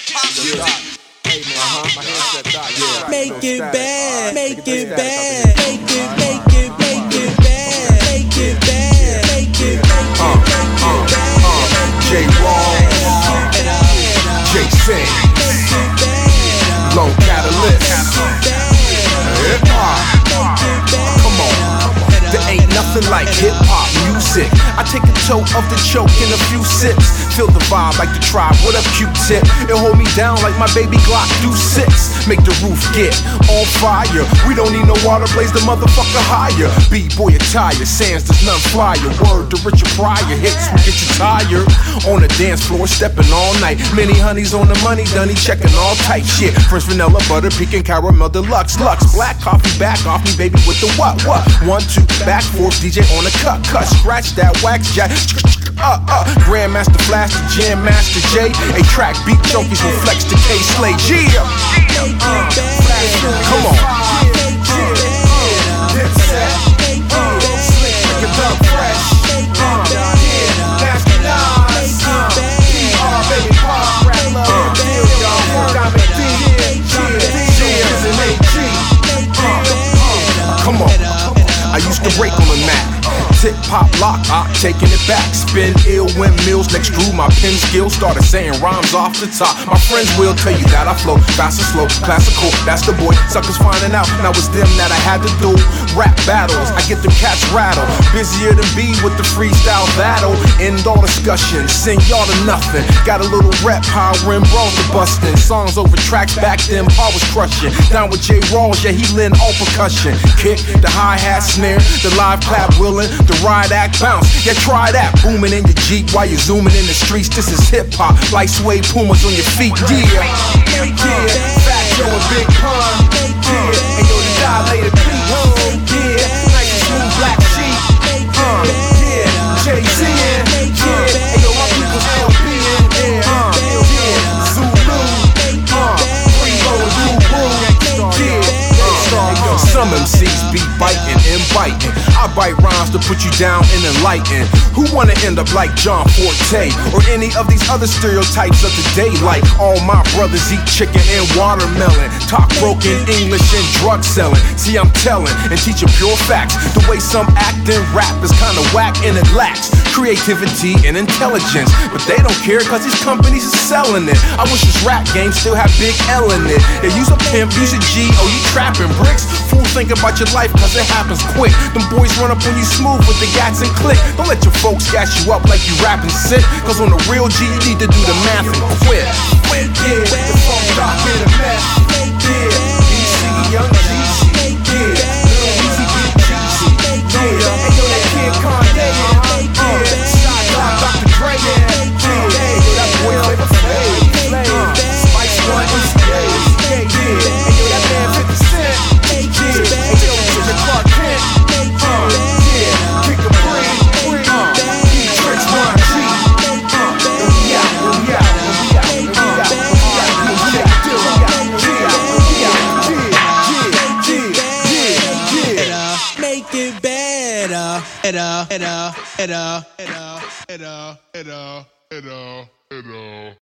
Make it bad, make it bad, make it, make it, make it bad, make it bad, make it, J-Raw, J-Sin, Low Catalyst, hip-hop, come on, there ain't nothing like hip-hop music. I take a toke of the choke in a few sips. Feel the vibe like the tribe, what up Q-Tip? It hold me down like my baby Glock do 6. Make the roof get on fire. We don't need no water, blaze the motherfucker higher. B-boy attire, Sands does none flyer. Word to Richard Pryor, hits will get you tired. On the dance floor, stepping all night. Many honeys on the money, Dunny checking all tight shit. French vanilla, butter, pecan, caramel, deluxe, Lux. Black coffee, back off me, baby, with the what? 1, 2, back, forth, DJ on the cut, scratch that wax jack. Grandmaster Flash, the Jam Master J. A track beat junkies will flex the K-Slay. Yeah, come on. Come on. I used to break on the mat. Tip, pop, lock, taking it back. Spin ill windmills next grew my pen skills. Started saying rhymes off the top. My friends will tell you that I flow fast and slow, classical, that's the boy. Suckers finding out, now it's them that I had to do rap battles. I get them cats rattled. Busier than B with the freestyle battle. End all discussion, sing y'all to nothing. Got a little rap power and brawls to bustin'. Songs over tracks back then, Paul was crushing. Down with J-Rawls, yeah, he lend all percussion. Kick, the hi-hat snare, the live clap willin'. The ride act bounce, yeah try that. Booming in your Jeep while you're zooming in the streets. This is hip hop, like suede pumas on your feet. Yeah, Fat Joe and Big Pun. Yeah, and yo the dilated beat. Yeah, nice and smooth black sheep. Yeah, Jay-Z. Yeah, and yo my people's LP. Yeah, Zulu. Some MCs be biting and biting. I bite rhymes to put you down and enlighten. Who wanna end up like John Forte or any of these other stereotypes of today? Like all my brothers eat chicken and watermelon, talk broken English and drug selling. See, I'm telling and teaching pure facts. The way some act and rap is kinda whack and it lacks creativity and intelligence, but they don't care cause these companies are selling it. I wish this rap game still had Big L in it. Yeah, use a pimp, use a G, oh you trapping bricks. Fool, think about your life cause it happens quick. Them boys run up on you smooth with the gats and click. Don't let your folks gas you up like you rapping sick, cause on the real G you need to do the math and quit. Yeah, the funk rock in a mess. Yeah, DC, Young Jeezy. Yeah, Lil Weezy, Big Jeezy. Yeah, and yo that Kid Kanye. Shot Block, Dr. Dre. Yeah, that boy Flavor Flav. Spice One, yeah, and yo that man 50 Cent. Yeah, and yo Jigga Clark Kent. Yeah, Kick a Bree. Tricks 1G. We out. make it better. It all.